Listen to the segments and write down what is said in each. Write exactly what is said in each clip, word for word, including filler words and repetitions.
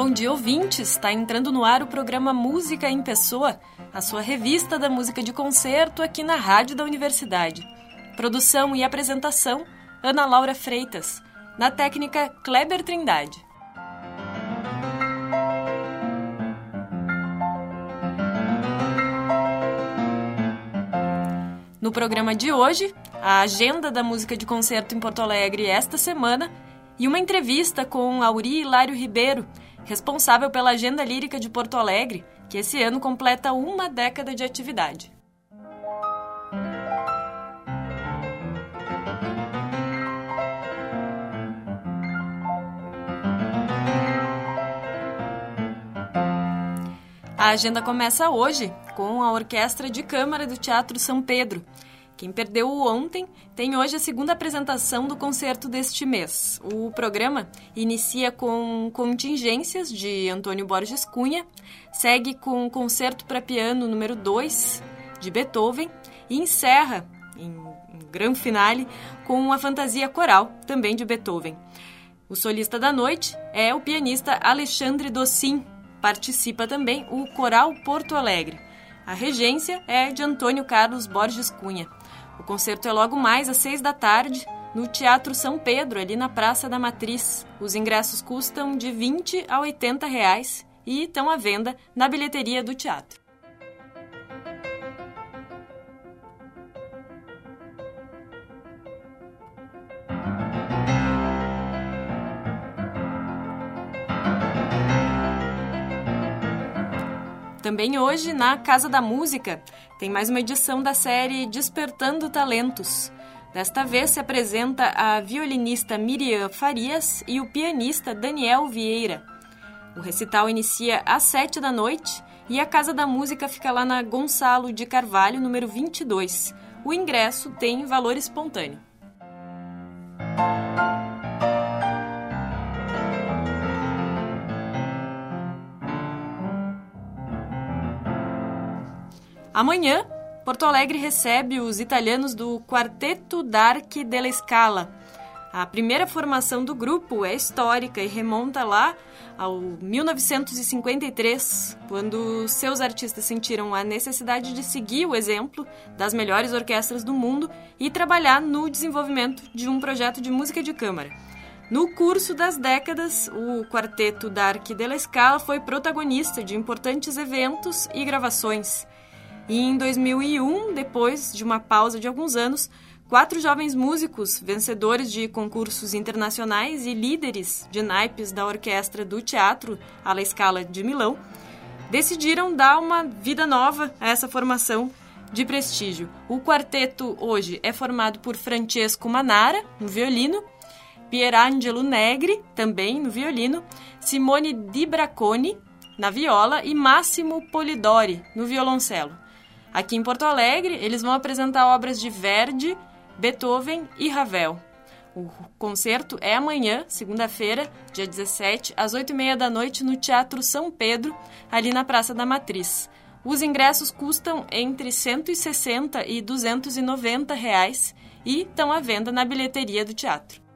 Bom dia, ouvintes! Está entrando no ar o programa Música em Pessoa, a sua revista da música de concerto aqui na Rádio da Universidade. Produção e apresentação, Ana Laura Freitas. Na técnica, Kleber Trindade. No programa de hoje, a agenda da música de concerto em Porto Alegre esta semana e uma entrevista com Auri Hilário Ribeiro, responsável pela Agenda Lírica de Porto Alegre, que esse ano completa uma década de atividade. A agenda começa hoje com a Orquestra de Câmara do Teatro São Pedro. Quem perdeu o ontem tem hoje a segunda apresentação do concerto deste mês. O programa inicia com Contingências, de Antônio Borges Cunha, segue com o Concerto para Piano número dois, de Beethoven, e encerra, em grande finale, com a Fantasia Coral, também de Beethoven. O solista da noite é o pianista Alexandre Docin. Participa também o Coral Porto Alegre. A regência é de Antônio Carlos Borges Cunha. O concerto é logo mais às seis da tarde, no Teatro São Pedro, ali na Praça da Matriz. Os ingressos custam de vinte a oitenta reais e estão à venda na bilheteria do teatro. Também hoje, na Casa da Música, tem mais uma edição da série Despertando Talentos. Desta vez se apresenta a violinista Miriam Farias e o pianista Daniel Vieira. O recital inicia às sete da noite e a Casa da Música fica lá na Gonçalo de Carvalho, número vinte e dois. O ingresso tem valor espontâneo. Amanhã, Porto Alegre recebe os italianos do Quartetto d'Archi della Scala. A primeira formação do grupo é histórica e remonta lá ao mil novecentos e cinquenta e três, quando seus artistas sentiram a necessidade de seguir o exemplo das melhores orquestras do mundo e trabalhar no desenvolvimento de um projeto de música de câmara. No curso das décadas, o Quartetto d'Archi della Scala foi protagonista de importantes eventos e gravações. E em dois mil e um, depois de uma pausa de alguns anos, quatro jovens músicos, vencedores de concursos internacionais e líderes de naipes da orquestra do Teatro alla Scala de Milão, decidiram dar uma vida nova a essa formação de prestígio. O quarteto hoje é formado por Francesco Manara, no violino, Pierangelo Negri, também no violino, Simone Di Bracconi, na viola, e Massimo Polidori, no violoncelo. Aqui em Porto Alegre, eles vão apresentar obras de Verdi, Beethoven e Ravel. O concerto é amanhã, segunda-feira, dia dezessete, às oito e meia da noite, no Teatro São Pedro, ali na Praça da Matriz. Os ingressos custam entre cento e sessenta e duzentos e noventa reais e estão à venda na bilheteria do teatro.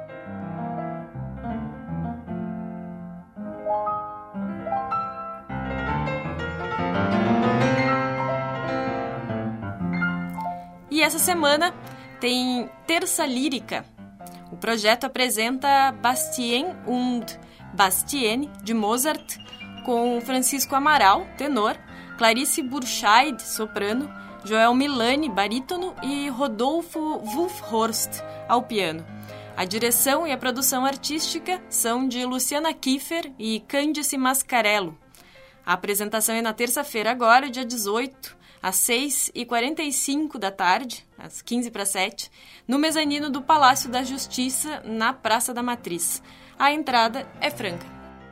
E essa semana tem Terça Lírica. O projeto apresenta Bastien und Bastienne, de Mozart, com Francisco Amaral, tenor, Clarice Burscheid, soprano, Joel Milani, barítono e Rodolfo Wulfhorst, ao piano. A direção e a produção artística são de Luciana Kiefer e Cândice Mascarello. A apresentação é na terça-feira agora, dia dezoito, às seis e quarenta e cinco da tarde, às quinze para sete, no mezanino do Palácio da Justiça, na Praça da Matriz. A entrada é franca.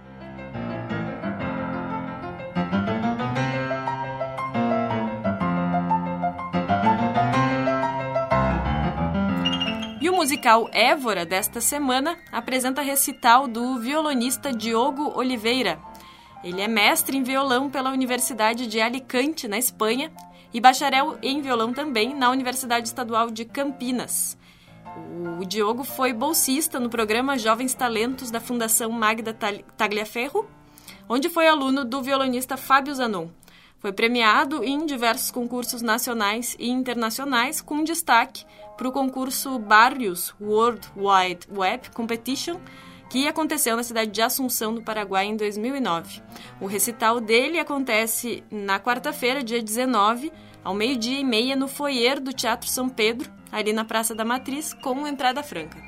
E o musical Évora, desta semana, apresenta recital do violonista Diogo Oliveira. Ele é mestre em violão pela Universidade de Alicante, na Espanha, e bacharel em violão também na Universidade Estadual de Campinas. O Diogo foi bolsista no programa Jovens Talentos da Fundação Magda Tagliaferro onde foi aluno do violonista Fábio Zanon. Foi premiado em diversos concursos nacionais e internacionais, com destaque para o concurso Barrios World Wide Web Competition, que aconteceu na cidade de Assunção, no Paraguai, em dois mil e nove. O recital dele acontece na quarta-feira, dia dezenove, ao meio-dia e meia, no foyer do Teatro São Pedro, ali na Praça da Matriz, com entrada franca.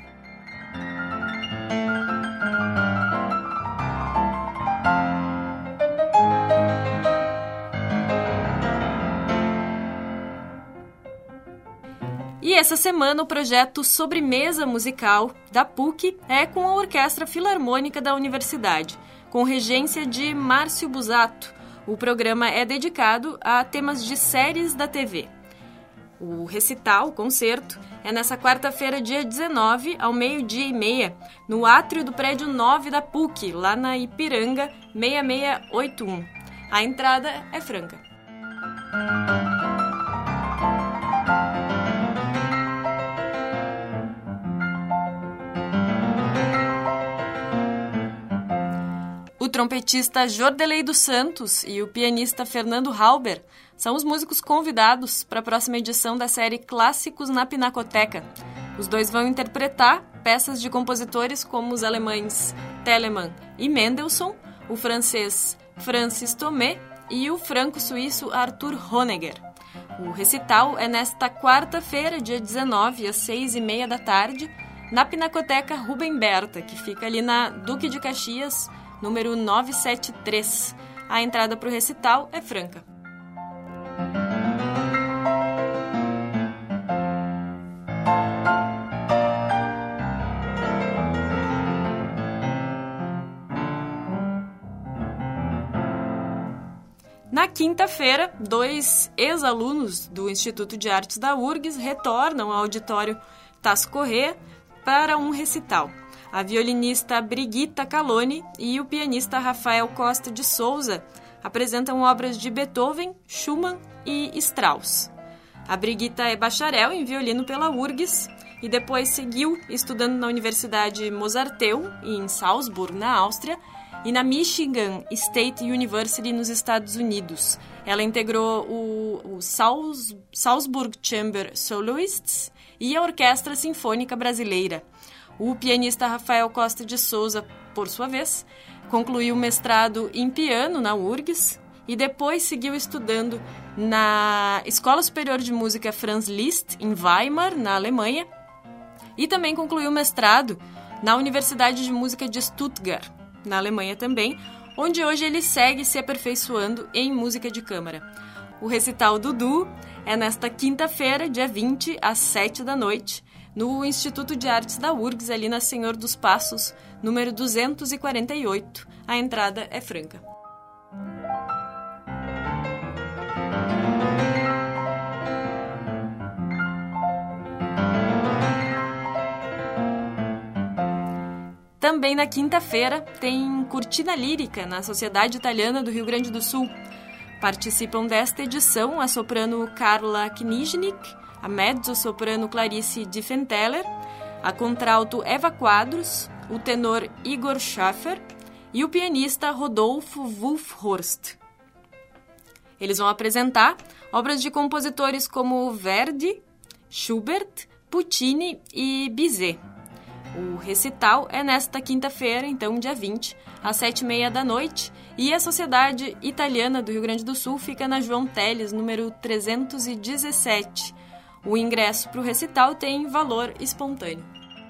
E essa semana o projeto Sobremesa Musical da P U C é com a Orquestra Filarmônica da Universidade, com regência de Márcio Busato. O programa é dedicado a temas de séries da T V. O recital, o concerto, é nessa quarta-feira, dia dezenove, ao meio-dia e meia, no átrio do prédio nove da P U C, lá na Ipiranga, seis seis oito um. A entrada é franca. O trompetista Jordelei dos Santos e o pianista Fernando Halber são os músicos convidados para a próxima edição da série Clássicos na Pinacoteca. Os dois vão interpretar peças de compositores como os alemães Telemann e Mendelssohn, o francês Francis Tomé e o franco-suíço Arthur Honegger. O recital é nesta quarta-feira, dia dezenove, às seis e meia da tarde, na Pinacoteca Rubem Berta, que fica ali na Duque de Caxias, número novecentos e setenta e três. A entrada para o recital é franca. Na quinta-feira, dois ex-alunos do Instituto de Artes da U R G S retornam ao auditório Tasso Corrêa para um recital. A violinista Brigitta Caloni e o pianista Rafael Costa de Souza apresentam obras de Beethoven, Schumann e Strauss. A Brigitta é bacharel em violino pela U R G S e depois seguiu estudando na Universidade Mozarteum, em Salzburg, na Áustria, e na Michigan State University, nos Estados Unidos. Ela integrou o, o Salz, Salzburg Chamber Soloists e a Orquestra Sinfônica Brasileira. O pianista Rafael Costa de Souza, por sua vez, concluiu o mestrado em piano na U R G S e depois seguiu estudando na Escola Superior de Música Franz Liszt, em Weimar, na Alemanha, e também concluiu o mestrado na Universidade de Música de Stuttgart, na Alemanha também, onde hoje ele segue se aperfeiçoando em música de câmara. O recital do duo é nesta quinta-feira, dia vinte, às sete da noite, no Instituto de Artes da U R G S, ali na Senhor dos Passos, número duzentos e quarenta e oito. A entrada é franca. Também na quinta-feira tem Cortina Lírica na Sociedade Italiana do Rio Grande do Sul. Participam desta edição a soprano Carla Kniznik, a mezzo-soprano Clarice Diffenteller, a contralto Eva Quadros, o tenor Igor Schaffer e o pianista Rodolfo Wulfhorst. Eles vão apresentar obras de compositores como Verdi, Schubert, Puccini e Bizet. O recital é nesta quinta-feira, então, dia vinte, às sete e meia da noite, e a Sociedade Italiana do Rio Grande do Sul fica na João Teles, número trezentos e dezessete. O ingresso para o recital tem valor espontâneo.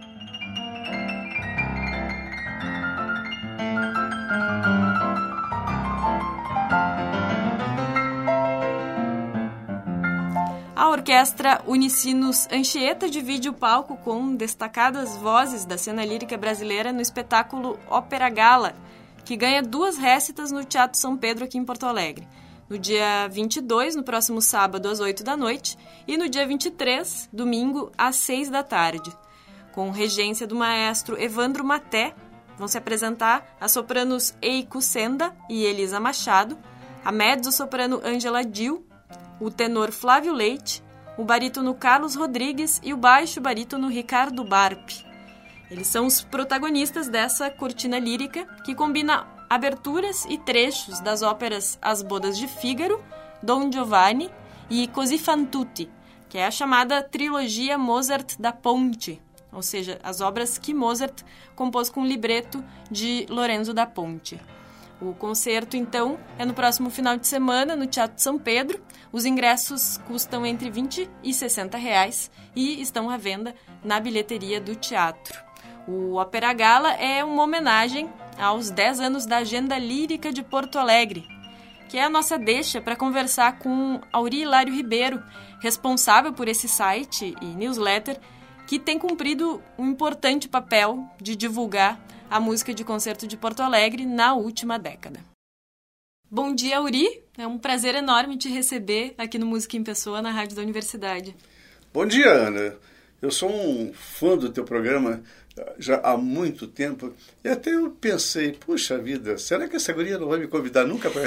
A Orquestra Unicinos Anchieta divide o palco com destacadas vozes da cena lírica brasileira no espetáculo Ópera Gala, que ganha duas récitas no Teatro São Pedro, aqui em Porto Alegre. No dia vinte e dois, no próximo sábado, às oito da noite, e no dia vinte e três, domingo, às seis da tarde. Com regência do maestro Evandro Maté, vão se apresentar as sopranos Eiko Senda e Elisa Machado, a mezzo-soprano Ângela Dil, o tenor Flávio Leite, o barítono Carlos Rodrigues e o baixo barítono Ricardo Barpi. Eles são os protagonistas dessa cortina lírica que combina aberturas e trechos das óperas As Bodas de Fígaro, Don Giovanni e Così fan tutti, que é a chamada trilogia Mozart da Ponte, ou seja, as obras que Mozart compôs com libreto de Lorenzo da Ponte. O concerto, então, é no próximo final de semana, no Teatro São Pedro. Os ingressos custam entre vinte e sessenta reais e estão à venda na bilheteria do teatro. O Ópera Gala é uma homenagem aos dez anos da Agenda Lírica de Porto Alegre, que é a nossa deixa para conversar com Auri Hilário Ribeiro, responsável por esse site e newsletter, que tem cumprido um importante papel de divulgar a música de concerto de Porto Alegre na última década. Bom dia, Auri. É um prazer enorme te receber aqui no Música em Pessoa, na Rádio da Universidade. Bom dia, Ana. Eu sou um fã do teu programa já há muito tempo e até eu pensei, puxa vida, será que essa guria não vai me convidar nunca para...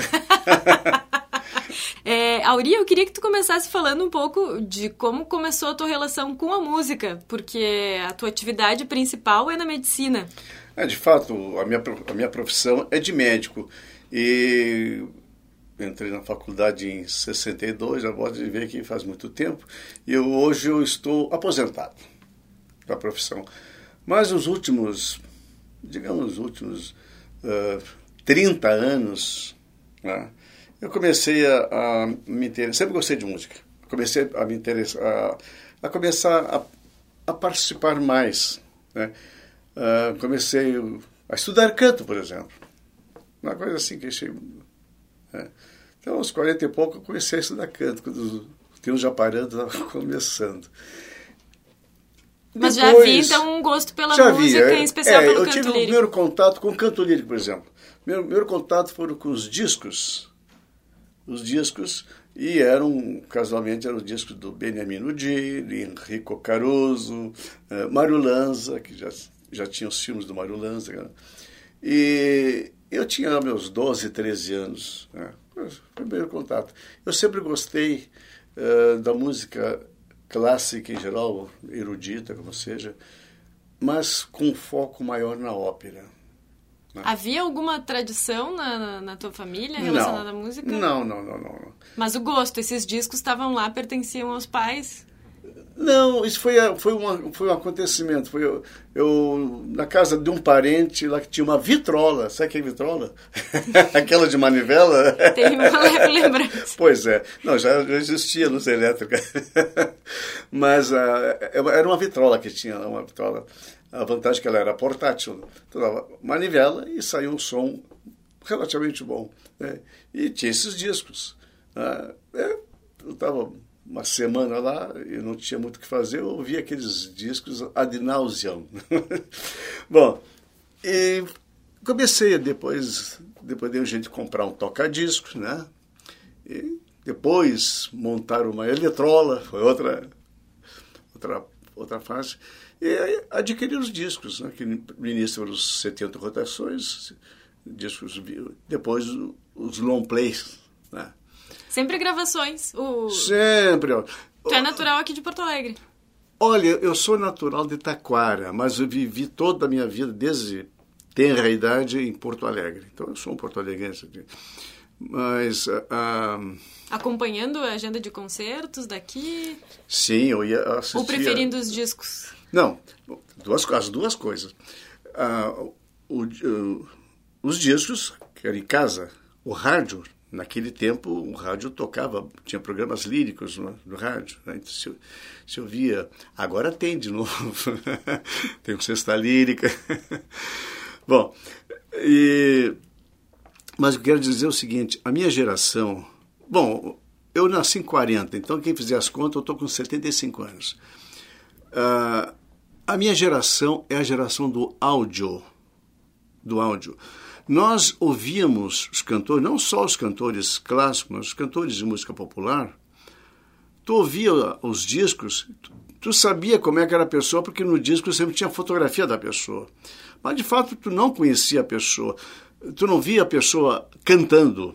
É, Auri, eu queria que tu começasse falando um pouco de como começou a tua relação com a música, porque a tua atividade principal é na medicina. É, de fato, a minha, a minha profissão é de médico. E entrei na faculdade em sessenta e dois, já pode ver que faz muito tempo, e eu, hoje eu estou aposentado da profissão. Mas os últimos, digamos, os últimos uh, trinta anos, né, eu comecei a, a me interessar, sempre gostei de música, comecei a me interessar, a, a começar a, a participar mais, né? Uh, comecei a estudar canto, por exemplo, uma coisa assim que achei, né? Então, aos quarenta e pouco, eu comecei a estudar canto, quando os teus Japaranda estavam começando. Mas Depois, já vi, então, um gosto pela música, havia, em especial é, pelo eu canto tive lírico. o primeiro contato com o canto lírico, por exemplo. Meu primeiro contato foram com os discos, os discos, e eram, casualmente, eram os discos do Beniamino Gili, Enrico Caruso, uh, Mário Lanza, que já, já tinha os filmes do Mário Lanza, né? E eu tinha meus doze, treze anos, né? Foi o primeiro contato. Eu sempre gostei uh, da música clássica em geral, erudita, como seja, mas com foco maior na ópera. Né? Havia alguma tradição na, na, na tua família relacionada não, à música? Não, não, não, não. Mas o gosto, esses discos estavam lá, pertenciam aos pais? Não, isso foi, foi, uma, foi um acontecimento. Foi eu, eu, na casa de um parente lá que tinha uma vitrola. Sabe que é vitrola? Aquela de manivela. Tem uma leve lembrança. Pois é. Não, já, já existia luz elétrica. Mas uh, era uma vitrola que tinha, uma vitrola. A vantagem é que ela era portátil. Então, manivela e saía um som relativamente bom. Né? E tinha esses discos. Uh, eu estava uma semana lá, eu não tinha muito o que fazer, eu ouvia aqueles discos ad nauseam. Bom, e comecei depois, depois deu jeito de comprar um toca-discos, né? E depois montar uma eletrola, foi outra, outra, outra fase. E aí, adquirir os discos, né? Que no início foram os setenta rotações, discos, depois os long plays, né? Sempre gravações. O... Sempre. Tu é natural aqui de Porto Alegre? Olha, eu sou natural de Taquara, mas eu vivi toda a minha vida, desde tenra idade, em Porto Alegre. Então, eu sou um porto-alegrense. Mas... Uh, acompanhando a agenda de concertos daqui? Sim, eu ia assistir... Ou preferindo os discos? Não, duas, as duas coisas. Uh, o, uh, os discos, que era em casa, o rádio... Naquele tempo, o rádio tocava, tinha programas líricos no, no rádio. Né? Então, se, eu, se eu via... Agora tem de novo. Tem o Sexta Lírica. Bom, e, mas eu quero dizer o seguinte, a minha geração... Bom, eu nasci em quarenta, então quem fizer as contas, eu estou com setenta e cinco anos. Uh, a minha geração é a geração do áudio. Do áudio. Nós ouvíamos os cantores, não só os cantores clássicos, mas os cantores de música popular. Tu ouvia os discos, tu, tu sabia como é que era a pessoa, porque no disco sempre tinha fotografia da pessoa. Mas, de fato, tu não conhecia a pessoa, tu não via a pessoa cantando.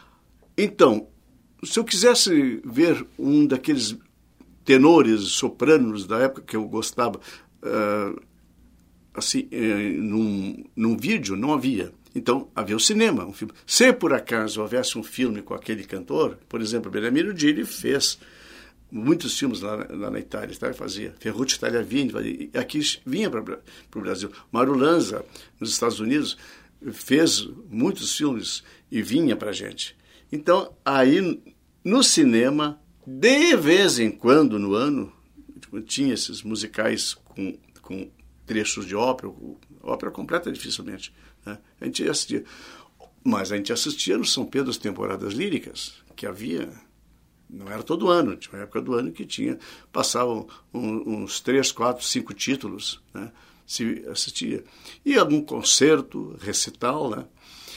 Então, se eu quisesse ver um daqueles tenores, sopranos da época que eu gostava, uh, assim, uh, num, num vídeo, não havia. Então, havia o cinema. Um filme. Se por acaso houvesse um filme com aquele cantor, por exemplo, Beniamino Gigli fez muitos filmes lá, lá na Itália, tá? Fazia Ferruccio Tagliavini, fazia, aqui vinha para o Brasil. Mauro Lanza, nos Estados Unidos, fez muitos filmes e vinha para a gente. Então, aí, no cinema, de vez em quando, no ano, tinha esses musicais com, com trechos de ópera, ópera completa dificilmente, né? A gente assistia. Mas a gente assistia no São Pedro as temporadas líricas, que havia, não era todo ano, tinha uma época do ano que tinha, passavam um, uns três, quatro, cinco títulos, né? Se assistia. E algum concerto, recital, né?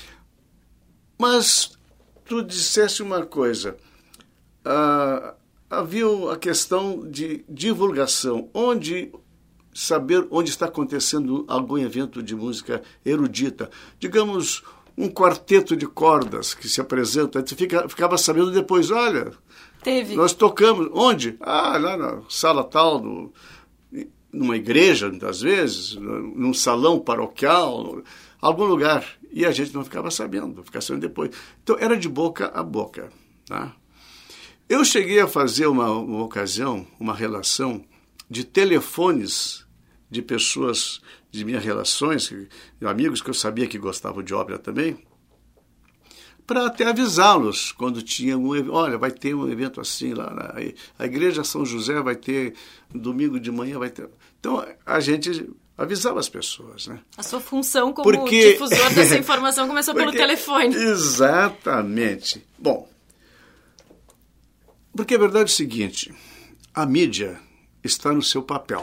Mas tu disseste uma coisa, ah, havia a questão de divulgação, onde saber onde está acontecendo algum evento de música erudita. Digamos, um quarteto de cordas que se apresenta, tu fica, ficava sabendo depois, olha, Teve. Nós tocamos, onde? Ah, lá na sala tal, no, numa igreja, muitas vezes, num salão paroquial, algum lugar. E a gente não ficava sabendo, ficava sabendo depois. Então, era de boca a boca, tá? Eu cheguei a fazer uma, uma ocasião, uma relação de telefones de pessoas de minhas relações, de amigos que eu sabia que gostavam de ópera também, para até avisá-los quando tinha um evento. Olha, vai ter um evento assim lá, na, a Igreja São José vai ter, domingo de manhã vai ter. Então, a gente avisava as pessoas, né? A sua função como Porque... difusor dessa informação começou Porque... pelo telefone. Exatamente. Bom, porque a verdade é o seguinte, a mídia está no seu papel.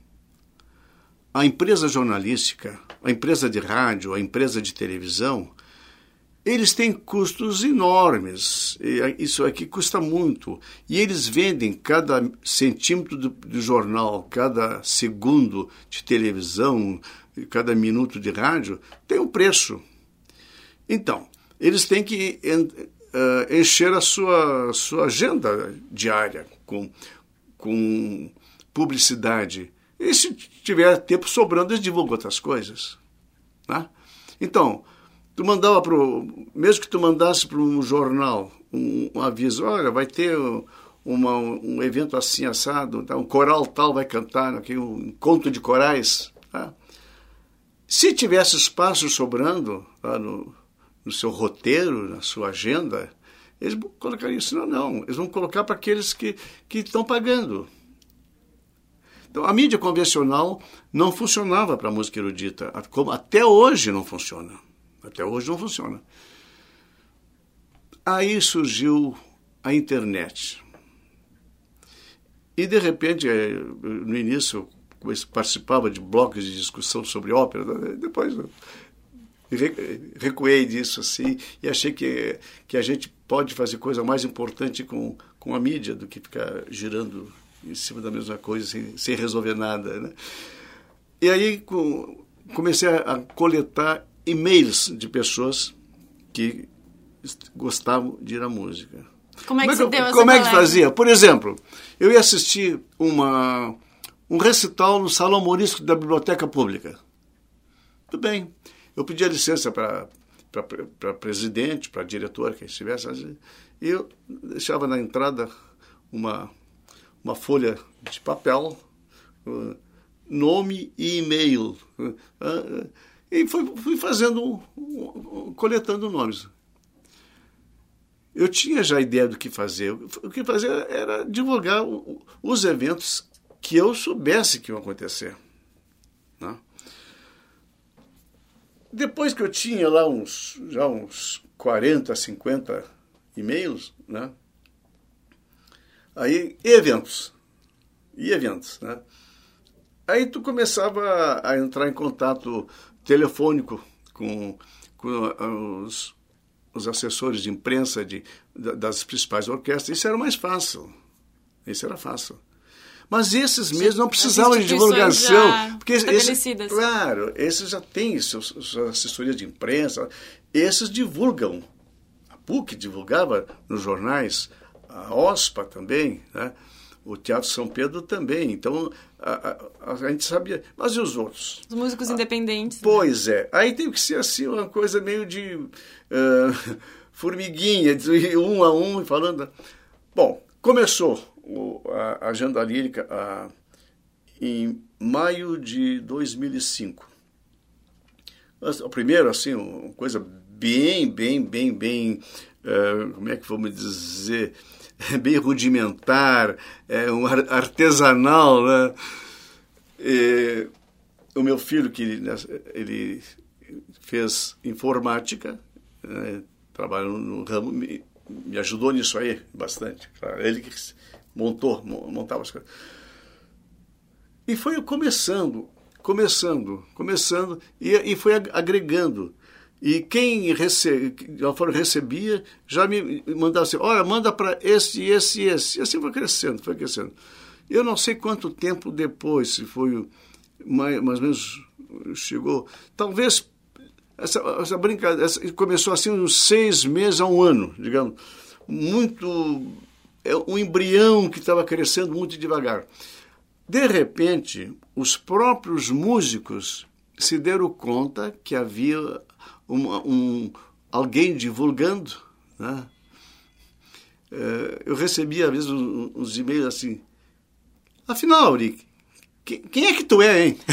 A empresa jornalística, a empresa de rádio, a empresa de televisão, eles têm custos enormes. Isso aqui custa muito. E eles vendem cada centímetro do, do jornal, cada segundo de televisão, cada minuto de rádio, tem um preço. Então, eles têm que uh, encher a sua, sua agenda diária com, com publicidade. E se tiver tempo sobrando, eles divulgam outras coisas. Tá? Então, tu mandava pro, mesmo que tu mandasse para um jornal um, um aviso, olha, vai ter uma, um evento assim assado, tá? Um coral tal vai cantar aqui, um encontro de corais. Tá? Se tivesse espaço sobrando lá no, no seu roteiro, na sua agenda, eles colocariam isso. Não, não. Eles vão colocar para aqueles que, que estão pagando. Então, a mídia convencional não funcionava para a música erudita, como até hoje não funciona. Até hoje não funciona. Aí surgiu a internet. E, de repente, no início, eu participava de blocos de discussão sobre ópera, depois recuei disso assim, e achei que, que a gente pode fazer coisa mais importante com, com a mídia do que ficar girando em cima da mesma coisa, sem, sem resolver nada, né? E aí com, comecei a, a coletar e-mails de pessoas que gostavam de ir à música. Como é que, como você deu essa Como é que coleta? fazia? Por exemplo, eu ia assistir uma, um recital no Salão Morisco da Biblioteca Pública. Tudo bem. Eu pedia licença para para presidente, para diretor, quem estivesse, e eu deixava na entrada uma uma folha de papel, uh, nome e e-mail. Uh, uh, e fui, fui fazendo, um, um, coletando nomes. Eu tinha já ideia do que fazer. O que fazer era divulgar o, os eventos que eu soubesse que iam acontecer. Né? Depois que eu tinha lá uns, já uns quarenta, cinquenta e-mails, né? Aí, e eventos. E eventos, né? Aí tu começava a entrar em contato telefônico com, com os, os assessores de imprensa de, das principais orquestras. Isso era mais fácil. Isso era fácil. Mas esses mesmos não precisavam de divulgação. Porque esse, claro, esses já têm suas, suas assessorias de imprensa. Esses divulgam. A P U C divulgava nos jornais, a OSPA também, né? o Teatro São Pedro também. Então, a, a, a gente sabia. Mas e os outros? Os músicos independentes. Ah, pois né? é. Aí tem que ser assim uma coisa meio de uh, formiguinha, de um a um, falando. Bom, começou o, a, a Agenda Lírica a, em maio de dois mil e cinco. O primeiro, assim, uma coisa bem, bem, bem, bem, uh, como é que vamos dizer, bem rudimentar, é, um artesanal, né? E, o meu filho, que ele, ele fez informática, né? Trabalha no ramo, me, me ajudou nisso aí bastante. Ele que montou, montava as coisas. E foi começando... Começando, começando, e, e foi agregando. E quem rece, recebia já me mandava assim, olha, manda para esse, esse, esse. E assim foi crescendo, foi crescendo. Eu não sei quanto tempo depois, se foi mais, mais ou menos, chegou, talvez, essa, essa brincadeira, essa, começou assim uns seis meses a um ano, digamos. Muito, é um embrião que estava crescendo muito devagar. De repente, os próprios músicos se deram conta que havia um, um, alguém divulgando, né? Eu recebia, às vezes, uns, uns e-mails assim, afinal, Auri, quem é que tu é, hein?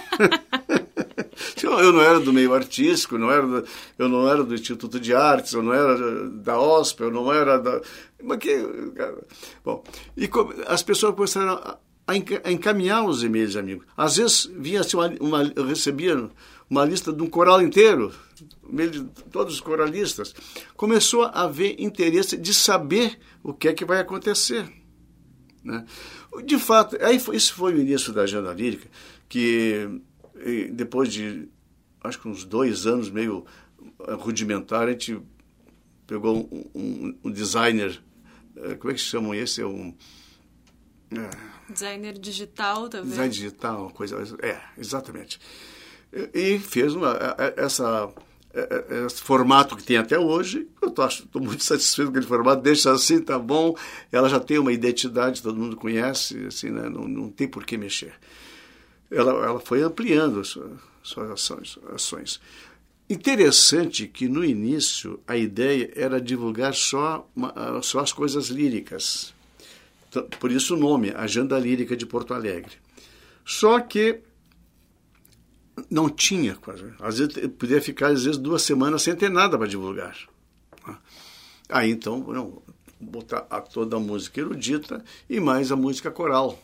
Eu não era do meio artístico, não era do, eu não era do Instituto de Artes, eu não era da O S P, eu não era da... Mas que, bom, e as pessoas começaram a a encaminhar os e-mails, amigos. Às vezes vinha assim uma, uma, eu recebia uma lista de um coral inteiro, e-mail de todos os coralistas. Começou a haver interesse de saber o que é que vai acontecer, né? De fato, aí foi, isso foi o início da Agenda Lírica, que depois de, acho que uns dois anos meio rudimentar, a gente pegou um, um, um designer, como é que se chama esse? É um... Designer digital, talvez. Design digital, coisa... É, exatamente. E, e fez uma, essa, esse formato que tem até hoje. Eu estou muito satisfeito com aquele formato. Deixa assim, tá bom. Ela já tem uma identidade, todo mundo conhece, assim, né? não, não tem por que mexer. Ela, ela foi ampliando as suas, suas ações, ações. Interessante que, no início, a ideia era divulgar só, só as coisas líricas. Por isso o nome, Agenda Lírica de Porto Alegre. Só que não tinha, quase. Às vezes podia ficar às vezes duas semanas sem ter nada para divulgar. Aí então, não, botar a toda a música erudita e mais a música coral.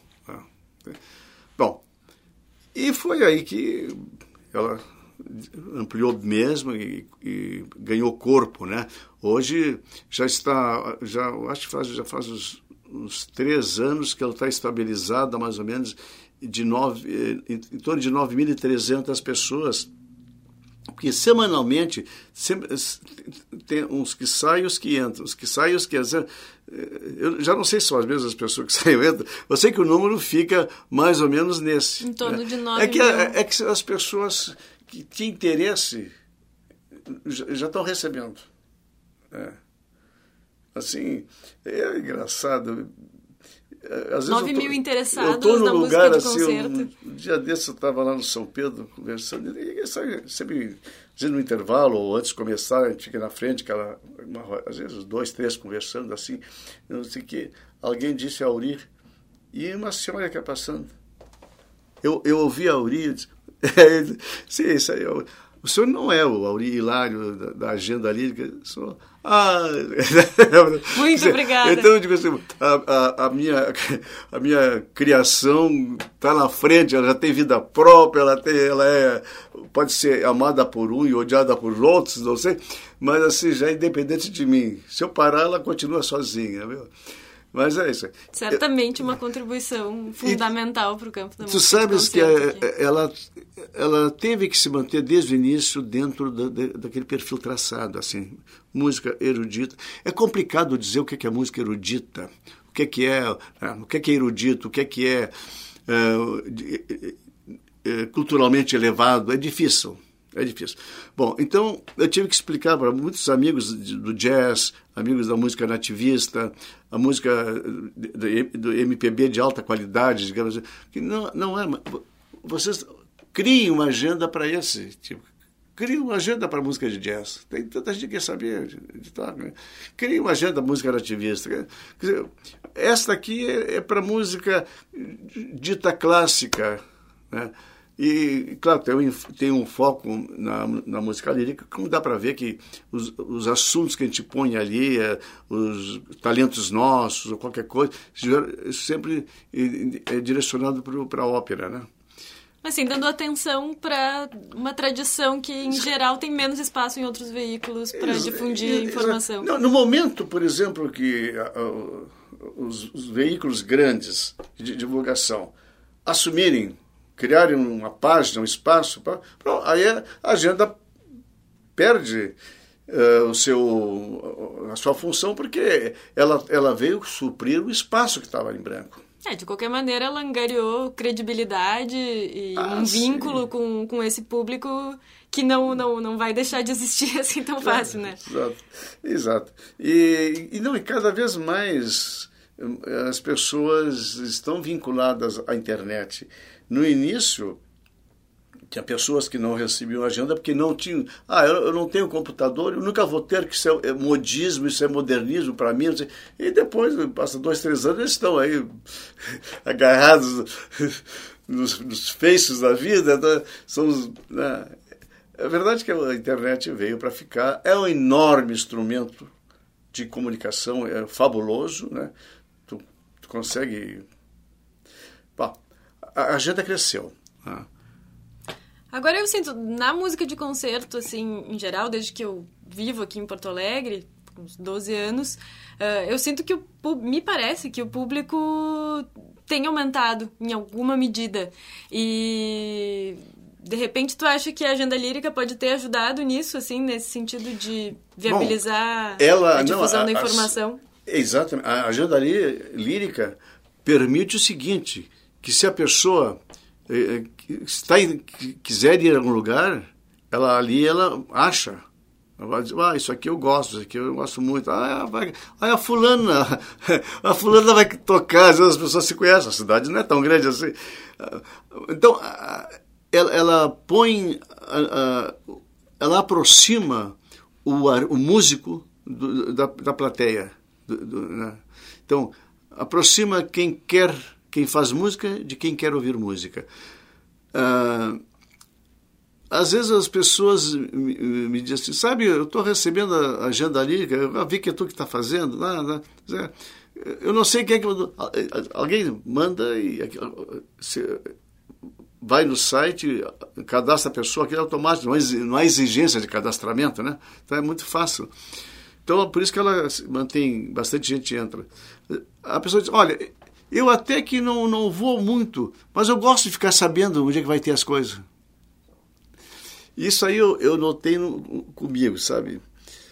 Bom, e foi aí que ela ampliou mesmo e, e ganhou corpo, né? Hoje já está, já acho que faz, já faz os uns três anos que ela está estabilizada, mais ou menos, de nove, em, em torno de nove mil e trezentas pessoas, porque semanalmente sempre, tem uns que saem e os que entram, os que saem e os que entram. Eu já não sei se são as mesmas pessoas que saem e entram, eu sei que o número fica mais ou menos nesse. Em torno, né? De nove é que, mil. É, é que as pessoas que têm interesse já, já estão recebendo. É. Assim, é engraçado. Às vezes nove mil interessados eu estou num na lugar, música de assim, concerto. Um, um dia desse eu estava lá no São Pedro conversando, e sempre, às vezes no intervalo ou antes de começar, a gente fica na frente, aquela, uma, às vezes dois, três conversando assim, eu não sei o que, alguém disse a Auri, e uma senhora que ia passando. Eu, eu ouvi a Auri e disse, sim, isso aí, eu, o senhor não é o Auri Hilário da, da Agenda Lírica, sou... Ah, muito obrigada. Então, eu digo assim, a, a, a, minha, a minha criação está na frente, ela já tem vida própria, ela, tem, ela é, pode ser amada por um e odiada por outros, não sei, mas assim, já é independente de mim. Se eu parar, ela continua sozinha, viu? Mas é isso. Certamente uma contribuição fundamental para o campo da música. Tu sabes que ela, ela teve que se manter desde o início dentro da, daquele perfil traçado, assim, música erudita. É complicado dizer o que é música erudita, o que é, o que é erudito, o que é, é, é culturalmente elevado. É difícil, É difícil. Bom, então eu tive que explicar para muitos amigos do jazz, amigos da música nativista, a música do M P B de alta qualidade, digamos assim, que não, não é... Vocês criem uma agenda para esse tipo. Criem uma agenda para música de jazz. Tem tanta gente que quer saber de, de tal, né? Criem uma agenda para música nativista. Quer dizer, esta aqui é, é para música dita clássica, né? E, claro, tem um, tem um foco na, na música lírica, como dá para ver que os, os assuntos que a gente põe ali, é, os talentos nossos, ou qualquer coisa, sempre é, é direcionado para a ópera, né? Assim, dando atenção para uma tradição que, em geral, tem menos espaço em outros veículos para difundir a informação. No, no momento, por exemplo, que uh, os, os veículos grandes de divulgação assumirem, criarem uma página, um espaço, pra, pra, aí a agenda perde uh, o seu, a sua função, porque ela, ela veio suprir o espaço que estava em branco. É, de qualquer maneira, ela angariou credibilidade e ah, um vínculo com, com esse público que não, não, não vai deixar de existir assim tão fácil, né? Exato. Exato. E, e, não, e cada vez mais as pessoas estão vinculadas à internet. No início, tinha pessoas que não recebiam agenda porque não tinham... Ah, eu, eu não tenho computador, eu nunca vou ter, que isso é modismo, isso é modernismo para mim. E depois, passa dois, três anos, eles estão aí agarrados nos, nos feixes da vida. Né? São os, né? É verdade que a internet veio para ficar. É um enorme instrumento de comunicação, é fabuloso, né? Tu, tu consegue... Bom, a agenda cresceu. Né? Agora eu sinto, na música de concerto, assim, em geral, desde que eu vivo aqui em Porto Alegre, uns doze anos, uh, eu sinto que, o, me parece que o público tem aumentado em alguma medida. E, de repente, tu acha que a agenda lírica pode ter ajudado nisso, assim, nesse sentido de viabilizar Bom, ela, a difusão não, a, da informação? A, exatamente. A agenda lírica permite o seguinte, que se a pessoa... está em, quiser ir a algum lugar, ela ali ela acha, ela vai dizer, ah, isso aqui eu gosto, isso aqui eu gosto muito, ah, vai, ah a fulana a fulana vai tocar, às vezes as pessoas se conhecem, a cidade não é tão grande assim, então ela, ela põe ela aproxima o, o músico do, da, da plateia do, do, né? Então aproxima quem quer, quem faz música de quem quer ouvir música. Uh, às vezes as pessoas me, me dizem assim, sabe, eu estou recebendo a agenda lírica, eu vi que é tu que está fazendo, lá, lá, eu não sei quem é que... Alguém manda e se, vai no site, cadastra a pessoa, aquilo é automático, não há exigência de cadastramento, né? Então é muito fácil. Então, por isso que ela mantém, bastante gente entra. A pessoa diz, olha... Eu até que não, não vou muito, mas eu gosto de ficar sabendo onde é que vai ter as coisas. Isso aí eu, eu notei no, comigo, sabe?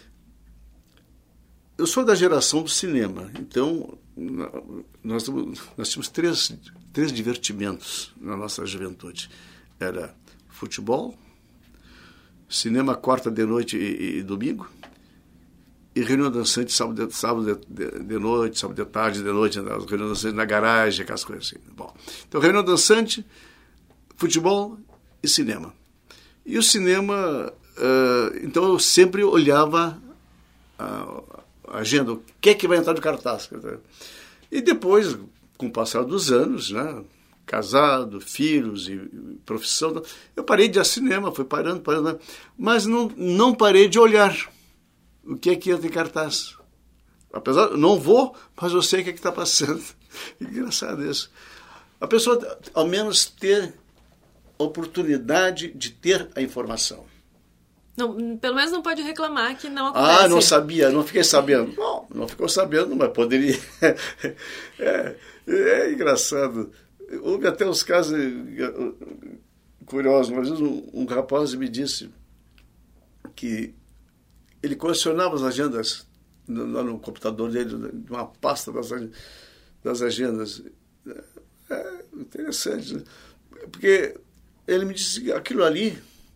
Eu sou da geração do cinema, então nós, nós tínhamos três, três divertimentos na nossa juventude. Era futebol, cinema quarta de noite e, e domingo, e reunião dançante sábado, de, sábado de, de, de noite, sábado de tarde, de noite, as reuniões dançantes na garagem, aquelas coisas assim. Bom, então, reunião dançante, futebol e cinema. E o cinema, uh, então eu sempre olhava a, a agenda, o que é que vai entrar no cartaz. E depois, com o passar dos anos, né, casado, filhos e profissão, eu parei de ir ao cinema, fui parando, parando, mas não, não parei de olhar o que é que entra em cartaz. Apesar, não vou, mas eu sei o que é que está passando. Engraçado isso. A pessoa, ao menos, ter oportunidade de ter a informação. Não, pelo menos não pode reclamar que não acontece. Ah, não sabia, não fiquei sabendo. Não, não ficou sabendo, mas poderia. É, é engraçado. Houve até uns casos curiosos. Uma vez um, um rapaz me disse que ele colecionava as agendas no, no computador dele, uma pasta das, das agendas. É interessante, né? Porque ele me disse que aquilo ali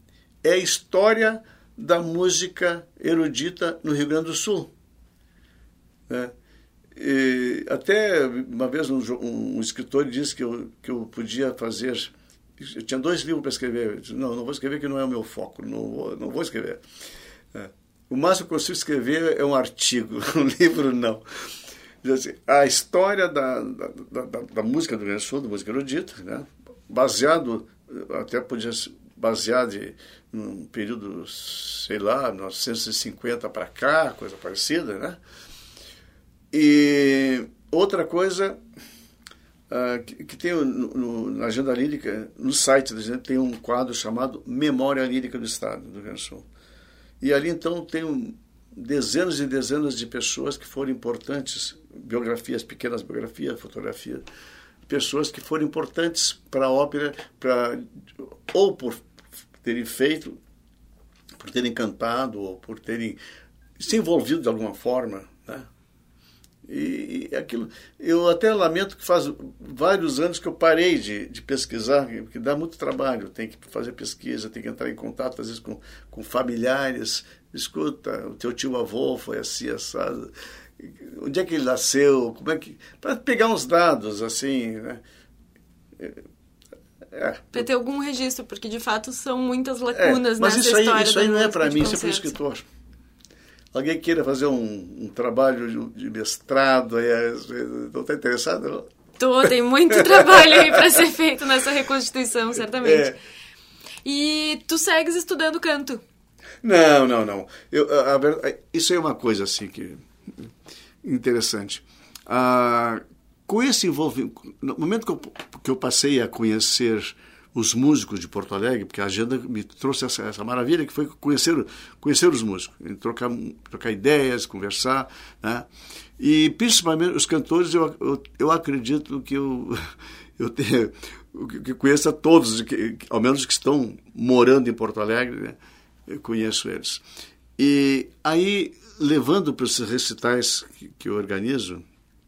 é a história da música erudita no Rio Grande do Sul. Né? E até uma vez um, um escritor disse que eu, que eu podia fazer... Eu tinha dois livros para escrever. Eu disse, não, não vou escrever, que não é o meu foco. Não vou, não vou escrever. É. O máximo que eu consigo escrever é um artigo. Um livro, não. Assim, a história da, da, da, da música do Rio Grande do Sul, da música erudita, né? Baseado, até podia ser baseado em um período, sei lá, mil novecentos e cinquenta para cá, coisa parecida, né? E outra coisa... Uh, que, que tem no, no, na Agenda Lírica, no site da gente tem um quadro chamado Memória Lírica do Estado do Rio Grande do Sul. E ali, então, tem um, dezenas e dezenas de pessoas que foram importantes, biografias, pequenas biografias, fotografias, pessoas que foram importantes para a ópera, pra, ou por terem feito, por terem cantado, ou por terem se envolvido de alguma forma, né? E aquilo, eu até lamento que faz vários anos que eu parei de, de pesquisar, porque dá muito trabalho, tem que fazer pesquisa, tem que entrar em contato às vezes com, com familiares, escuta, o teu tio-avô foi assim, assado, onde é que ele nasceu, como é que... para pegar uns dados, assim, né? É, para ter algum registro, porque de fato são muitas lacunas é, mas nessa isso aí, história. Isso aí não é para mim, isso é para o escritor. Alguém queira fazer um, um trabalho de mestrado, aí, não está interessado? Não? Tô, tem muito trabalho aí para ser feito nessa reconstituição, certamente. É. E tu segues estudando canto? Não, não, não. Eu, a, a, isso é uma coisa assim que interessante. Ah, com esse envolvimento, no momento que eu, que eu passei a conhecer os músicos de Porto Alegre, porque a agenda me trouxe essa, essa maravilha que foi conhecer, conhecer os músicos, trocar, trocar ideias, conversar, né? E principalmente os cantores, eu, eu, eu acredito que eu, eu, tenho, que conheço a todos, que, ao menos que estão morando em Porto Alegre, né? Eu conheço eles. E aí, levando para esses recitais que, que eu organizo,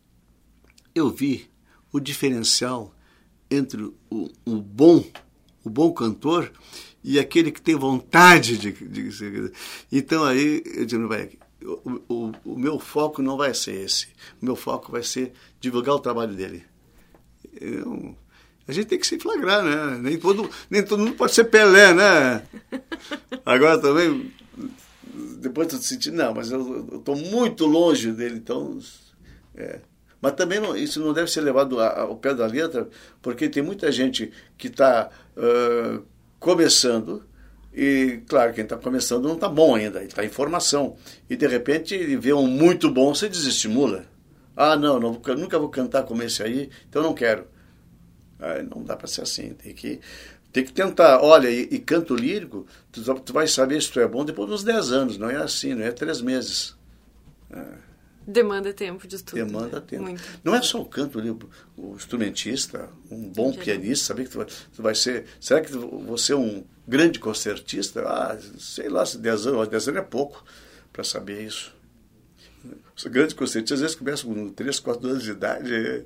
eu vi o diferencial entre o, o bom o bom cantor e aquele que tem vontade de, de ser. Então aí eu digo, vai, o, o, o meu foco não vai ser esse. O meu foco vai ser divulgar o trabalho dele. Eu, a gente tem que se flagrar, né? Nem todo, nem todo mundo pode ser Pelé, né? Agora também, depois tu sentir, não, mas eu estou muito longe dele, então... É. Mas também não, isso não deve ser levado ao pé da letra, porque tem muita gente que está uh, começando, e, claro, quem está começando não está bom ainda, ele está em formação. E, de repente, ele vê um muito bom, você desestimula. Ah, não, não eu nunca vou cantar como esse aí, então não quero. Ah, não dá para ser assim, tem que, tem que tentar. Olha, e, e canto lírico, tu, tu vai saber se tu é bom depois dos dez anos, não é assim, não é três meses. Ah. Demanda tempo de estudo. Demanda né? tempo. Muito. Não é só o canto ali, o instrumentista, um bom Entendi. pianista, saber que tu vai, tu vai ser... Será que você é um grande concertista? Ah, sei lá, se dez anos, dez anos é pouco para saber isso. Os grandes concertistas às vezes começam com três, quatro anos de idade.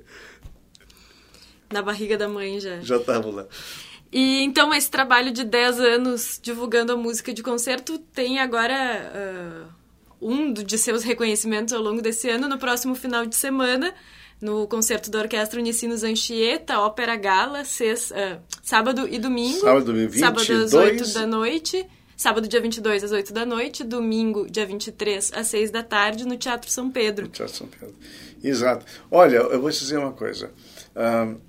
Na barriga da mãe já. Já estavam lá. E então esse trabalho de dez anos divulgando a música de concerto tem agora... Uh... um de seus reconhecimentos ao longo desse ano, no próximo final de semana, no concerto da Orquestra Unicinos Anchieta, Ópera Gala, seis, uh, sábado e domingo. Sábado, domingo, vinte e dois. Sábado às oito da noite. Sábado, dia vinte e dois, às oito da noite. Domingo, dia vinte e três, às seis da tarde, no Teatro São Pedro. No Teatro São Pedro. Exato. Olha, eu vou te dizer uma coisa. Um,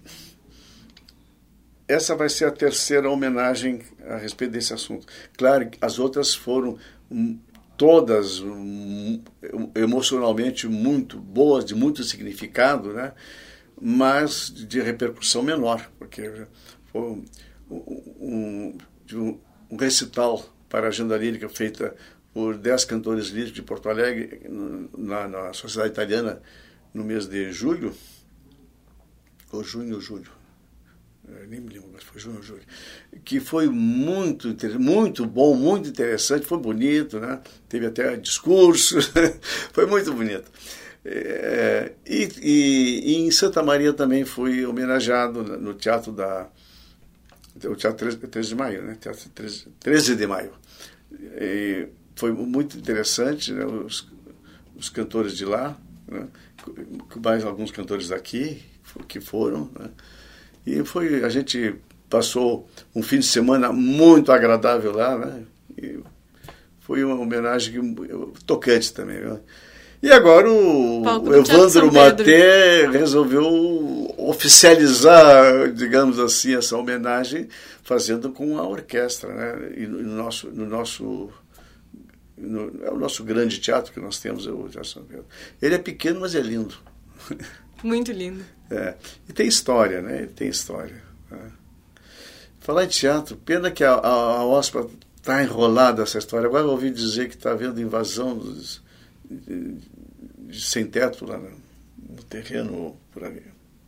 essa vai ser a terceira homenagem a respeito desse assunto. Claro que as outras foram... Um, todas um, emocionalmente muito boas, de muito significado, né? Mas de repercussão menor, porque foi um, um, um, um recital para a agenda lírica feita por dez cantores líricos de Porto Alegre, na, na Sociedade Italiana, no mês de julho, ou junho ou julho, eu nem me lembro, mas foi junho ou julho, que foi muito, muito bom, muito interessante, foi bonito, né? Teve até discurso, foi muito bonito. É, e, e, e em Santa Maria também fui homenageado no Teatro da, o Teatro treze de Maio, né? Teatro treze de Maio. E foi muito interessante, né? Os, os cantores de lá, né? Mais alguns cantores daqui que foram, né? E foi, a gente passou um fim de semana muito agradável lá, né? E foi uma homenagem tocante também, né? E agora o, o Evandro Maté resolveu oficializar, digamos assim, essa homenagem, fazendo com a orquestra, né? E no nosso, no nosso, no, é o nosso grande teatro que nós temos, o Teatro São Pedro. Ele é pequeno, mas é lindo. Muito lindo. É. E tem história, né? Tem história. Né? Falar em teatro, pena que a, a, a OSPA está enrolada essa história. Agora eu ouvi dizer que está havendo invasão dos, de, de sem teto lá no, no terreno por ali.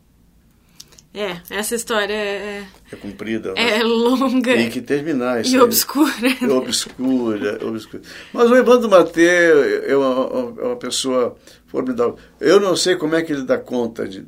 É, essa história é... É comprida. É longa. Tem que terminar isso. E obscura. É obscura, obscura. Mas o Evandro Maté é uma, é uma pessoa formidável. Eu não sei como é que ele dá conta de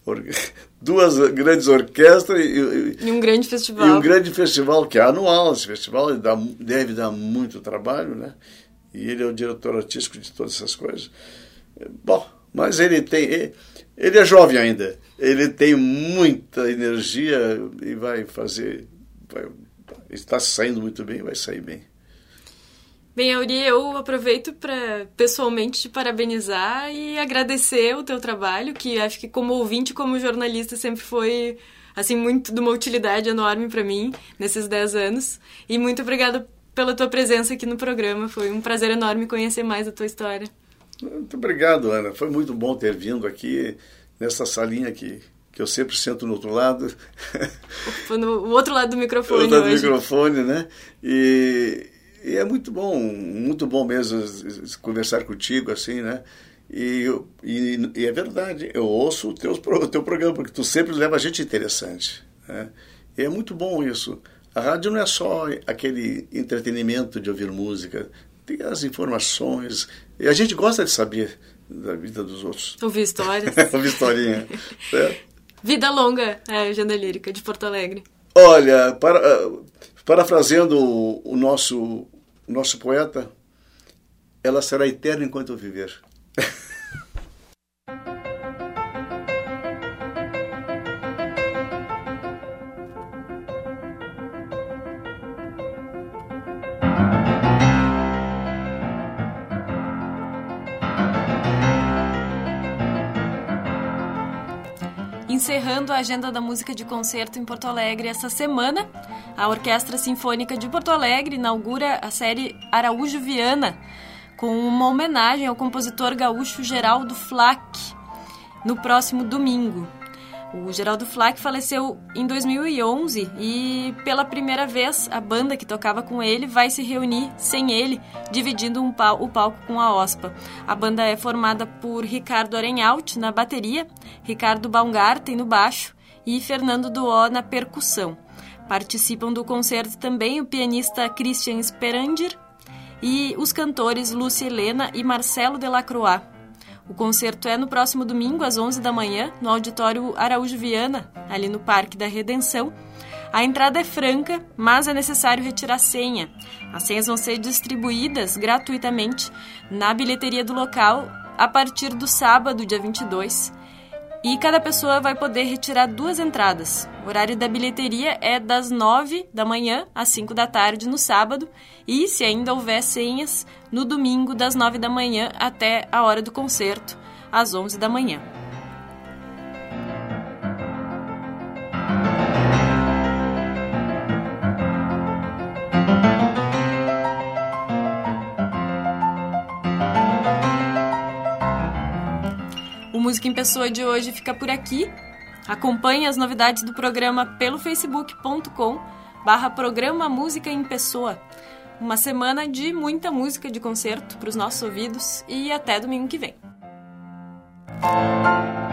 duas grandes orquestras e, e um grande festival. E um grande festival que é anual. Esse festival ele dá, deve dar muito trabalho, né? E ele é o diretor artístico de todas essas coisas. Bom, mas ele tem... Ele, ele é jovem ainda. Ele tem muita energia e vai fazer... Vai, está saindo muito bem, vai sair bem. Bem, Auri, eu aproveito para pessoalmente te parabenizar e agradecer o teu trabalho, que acho que como ouvinte, como jornalista, sempre foi assim muito de uma utilidade enorme para mim nesses dez anos. E muito obrigada pela tua presença aqui no programa. Foi um prazer enorme conhecer mais a tua história. Muito obrigado, Ana. Foi muito bom ter vindo aqui nessa salinha que, que eu sempre sento no outro lado. Foi no outro lado do microfone hoje. Do hoje. microfone, né? E, e é muito bom, muito bom mesmo conversar contigo, assim, né? E, e, e é verdade, eu ouço o teu, o teu programa, porque tu sempre leva gente interessante, né? E é muito bom isso. A rádio não é só aquele entretenimento de ouvir música, tem as informações, e a gente gosta de saber da vida dos outros. Ouvir histórias. Ouvir historinha. É. Vida longa, é, Agenda Lírica, de Porto Alegre. Olha, para, parafraseando o, o, nosso, o nosso poeta, ela será eterna enquanto eu viver. Encerrando a agenda da música de concerto em Porto Alegre essa semana, a Orquestra Sinfônica de Porto Alegre inaugura a série Araújo Viana, com uma homenagem ao compositor gaúcho Geraldo Flack, no próximo domingo. O Geraldo Flack faleceu em dois mil e onze e, pela primeira vez, a banda que tocava com ele vai se reunir sem ele, dividindo um pal- o palco com a OSPA. A banda é formada por Ricardo Arenhaut na bateria, Ricardo Baumgarten no baixo e Fernando Duó na percussão. Participam do concerto também o pianista Christian Speranger e os cantores Lúcia Helena e Marcelo Delacroix. O concerto é no próximo domingo, às onze da manhã, no Auditório Araújo Viana, ali no Parque da Redenção. A entrada é franca, mas é necessário retirar senha. As senhas vão ser distribuídas gratuitamente na bilheteria do local a partir do sábado, dia vinte e dois. E cada pessoa vai poder retirar duas entradas. O horário da bilheteria é das nove da manhã às cinco da tarde no sábado e, se ainda houver senhas, no domingo das nove da manhã até a hora do concerto, às onze da manhã. O Música em Pessoa de hoje fica por aqui. Acompanhe as novidades do programa pelo facebook ponto com barra programa Música em Pessoa. Uma semana de muita música de concerto para os nossos ouvidos e até domingo que vem.